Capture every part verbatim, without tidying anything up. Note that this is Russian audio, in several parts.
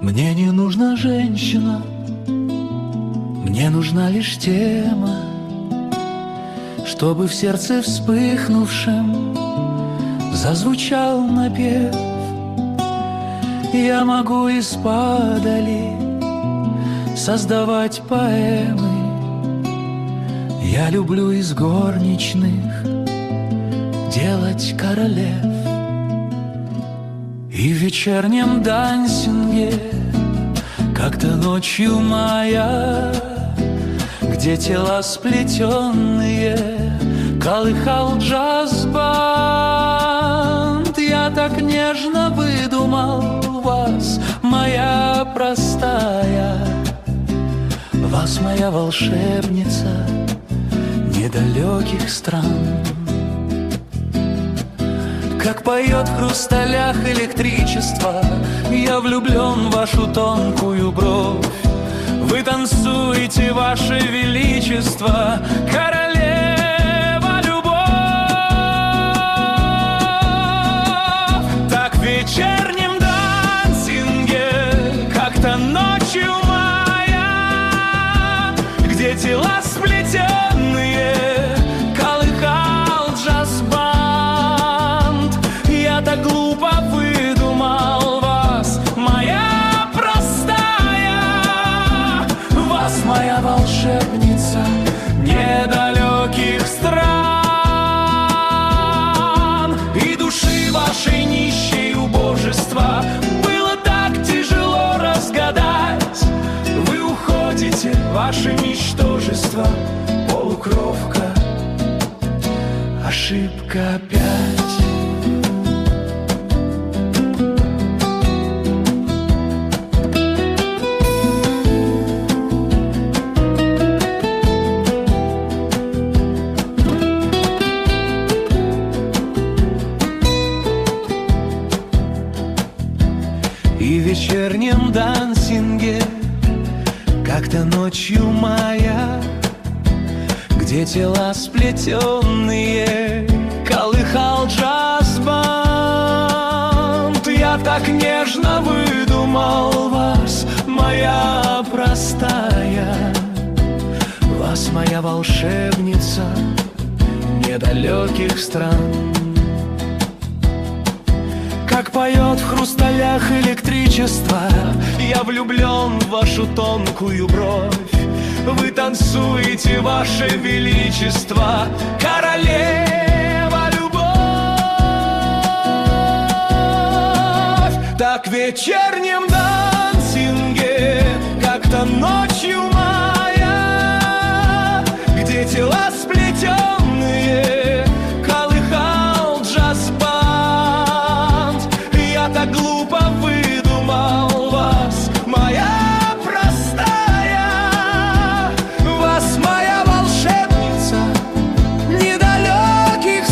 Мне не нужна женщина, мне нужна лишь тема, чтобы в сердце вспыхнувшем зазвучал напев. Я могу исподали создавать поэмы. Я люблю из горничных делать королев. И в вечернем дансинге как-то ночью моя, где тела сплетенные колыхал джаз-банд. Я так нежно выдумал вас, моя простая, вас, моя волшебница недалеких стран. Как поет в хрусталях электричество, я влюблен в вашу тонкую бровь. Вы танцуете, ваше величество, королева любовь. Так в вечернем дансинге, как-то ночью моя, где тела сплетенные колыхал джаз-банд. Я так глупо выдумал вас, моя простая, вас, моя волшебница недалеких стран. И души вашей нищей убожества было так тяжело разгадать. Вы уходите, ваше ничтожество, полукровка, ошибка опять. И в вечернем дансинге, как-то ночью моя, где тела сплетенные колыхал джаз-банд. Я так нежно выдумал вас, моя простая, вас, моя волшебница недалеких стран. Как поет в хрусталях электричество, я влюблен в вашу тонкую бровь. Вы танцуете, ваше величество, королева любовь. Так в вечернем дансинге, как-то ночью моя, где тела сплетенные колыхал джаз-банд. Я так глупо выдумал вас, моя простая, вас, моя волшебница недалеких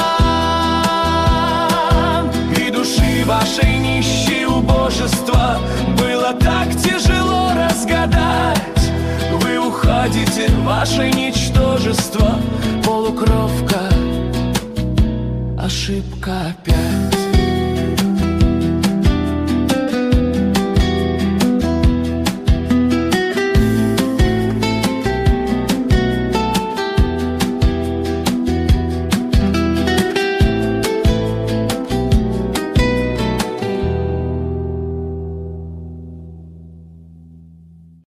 стран. И души вашей нищей убожества было так тяжело разгадать. Вы уходите, ваше ничтожество, полукровка, ошибка опять.